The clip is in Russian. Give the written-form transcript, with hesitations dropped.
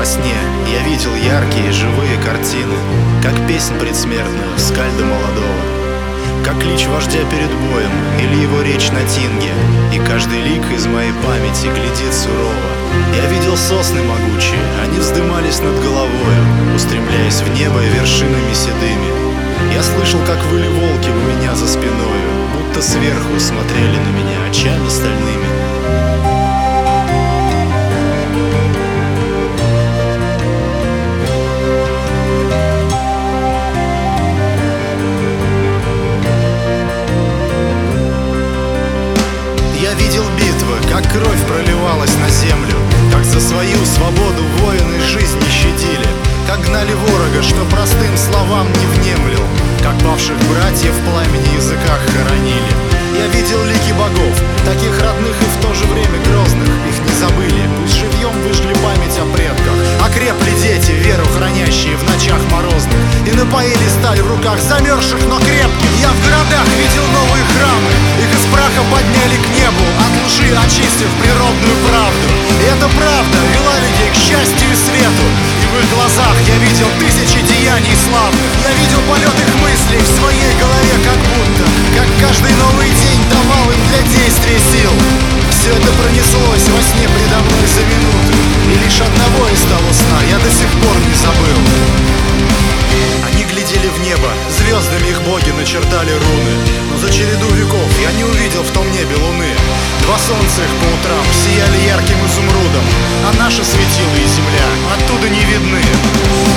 Во сне я видел яркие живые картины, как песнь предсмертную скальда молодого, как клич вождя перед боем или его речь на тинге, и каждый лик из моей памяти глядит сурово. Я видел сосны могучие, они вздымались над головою, устремляясь в небо вершинами седыми. Я слышал, как выли волки у меня за спиною, будто сверху смотрели на меня очами стальными. Я видел битвы, как кровь проливалась на землю, как за свою свободу воины жизни щадили, как гнали ворога, что простым словам не внемлил, как павших братьев в пламени языках хоронили. Я видел лики богов, таких родных и в то же время грозных. Их не забыли, пусть живьем выжгли память о предках. Окрепли дети, веру хранящие в ночах морозных, и напоили сталь в руках замерзших, но крепких. Я в городах видел новые храмы, их из праха подняли к небу, от лжи очистив природную правду. И эта правда вела людей к счастью и свету, и в их глазах я видел тысячи деяний славных. Я видел полет их мыслей в своей голове, как будто, как каждый новый день давал им для действия сил. Все это пронеслось во сне предо мной за минуту, и лишь одного из того сна я до сих пор не забыл. Они глядели в небо, звездами их боги начертали руны, но за череду веков я не увидел в том небе луны. Два солнца их по утрам сияли ярким изумрудом, а наши светила и земля оттуда не видны.